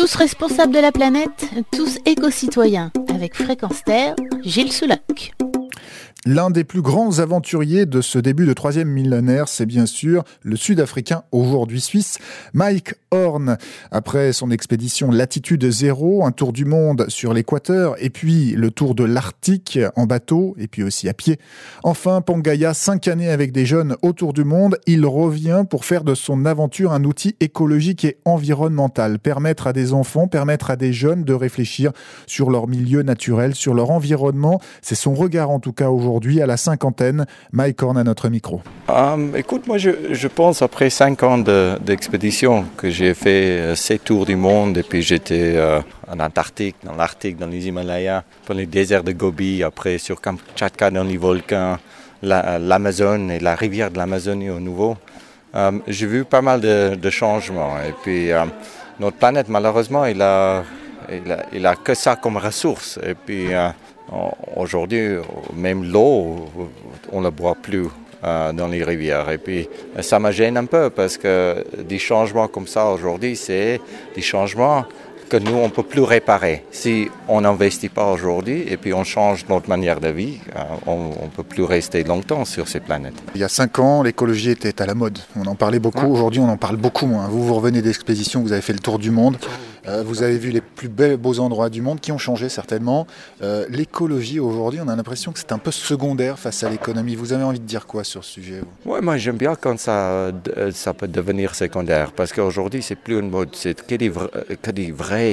Tous responsables de la planète, tous éco-citoyens. Avec Fréquence Terre, Gilles Souloc. L'un des plus grands aventuriers de ce début de troisième millénaire, c'est bien sûr le Sud-Africain, aujourd'hui suisse, Mike Horn. Après son expédition Latitude Zéro, un tour du monde sur l'équateur, et puis le tour de l'Arctique en bateau, et puis aussi à pied. Enfin, Pangaia, 5 années avec des jeunes autour du monde, il revient pour faire de son aventure un outil écologique et environnemental. Permettre à des enfants, permettre à des jeunes de réfléchir sur leur milieu naturel, sur leur environnement. C'est son regard en tout cas aujourd'hui, à la cinquantaine. Mike Horn à notre micro. Écoute, moi je pense après 5 ans d'expédition que j'ai fait 7 tours du monde et puis j'étais en Antarctique, dans l'Arctique, dans les Himalayas, dans les déserts de Gobi, après sur Kamtchatka dans les volcans, l'Amazone et la rivière de l'Amazonie au nouveau. J'ai vu pas mal de changements et puis notre planète malheureusement il a que ça comme ressource et puis aujourd'hui, même l'eau, on ne la boit plus dans les rivières. Et puis, ça me gêne un peu parce que des changements comme ça aujourd'hui, c'est des changements que nous, on ne peut plus réparer. Si on n'investit pas aujourd'hui et puis on change notre manière de vie, on ne peut plus rester longtemps sur cette planète. Il y a 5 ans, l'écologie était à la mode. On en parlait beaucoup. Aujourd'hui, on en parle beaucoup moins. Vous revenez d'expédition, vous avez fait le tour du monde. Vous avez vu les plus beaux endroits du monde qui ont changé certainement. L'écologie aujourd'hui, on a l'impression que c'est un peu secondaire face à l'économie. Vous avez envie de dire quoi sur ce sujet? Oui, moi j'aime bien quand ça peut devenir secondaire parce qu'aujourd'hui c'est plus une mode, c'est que des vrais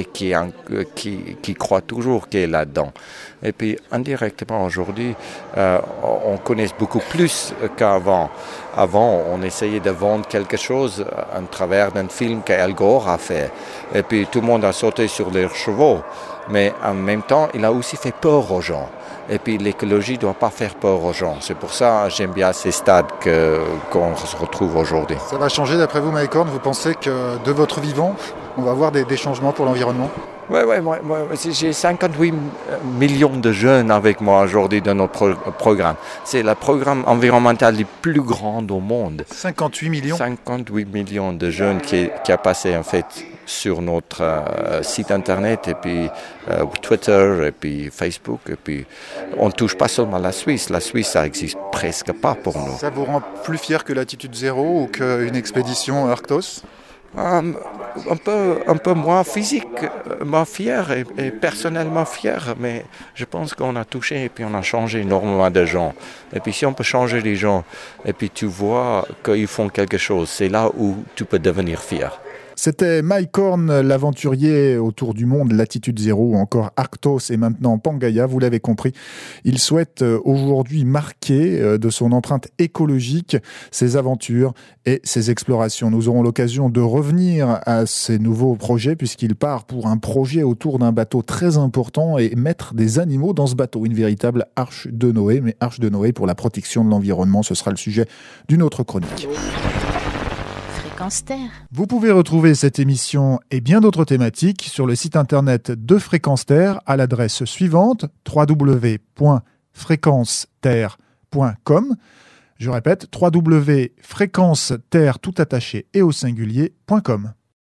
qui croient toujours qu'il est là-dedans. Et puis indirectement aujourd'hui, on connaît beaucoup plus qu'avant. Avant, on essayait de vendre quelque chose à travers d'un film qu'Al Gore a fait. Et puis tout le monde a sauté sur leurs chevaux. Mais en même temps, il a aussi fait peur aux gens. Et puis l'écologie ne doit pas faire peur aux gens. C'est pour ça que j'aime bien ces stades qu'on se retrouve aujourd'hui. Ça va changer d'après vous, Mike Horn? Vous pensez que de votre vivant, on va avoir des changements pour l'environnement? Oui, moi, j'ai 58 millions de jeunes avec moi aujourd'hui dans notre programme. C'est le programme environnemental le plus grand au monde. 58 millions? 58 millions de jeunes qui a passé en fait sur notre site internet et puis Twitter et puis Facebook. Et puis on ne touche pas seulement la Suisse. La Suisse, ça n'existe presque pas pour nous. Ça vous rend plus fier que Latitude Zéro ou qu'une expédition Arctos? Un peu moins physique, moins fier et personnellement fier, mais je pense qu'on a touché et puis on a changé énormément de gens. Et puis si on peut changer les gens et puis tu vois qu'ils font quelque chose, c'est là où tu peux devenir fier. C'était Mike Horn, l'aventurier autour du monde, Latitude Zéro ou encore Arctos et maintenant Pangaia, vous l'avez compris. Il souhaite aujourd'hui marquer de son empreinte écologique ses aventures et ses explorations. Nous aurons l'occasion de revenir à ces nouveaux projets puisqu'il part pour un projet autour d'un bateau très important et mettre des animaux dans ce bateau. Une véritable arche de Noé, mais arche de Noé pour la protection de l'environnement, ce sera le sujet d'une autre chronique. Vous pouvez retrouver cette émission et bien d'autres thématiques sur le site internet de Fréquence Terre à l'adresse suivante www.fréquenceterre.com. Je répète, www.fréquenceterre tout attaché et au singulier.com.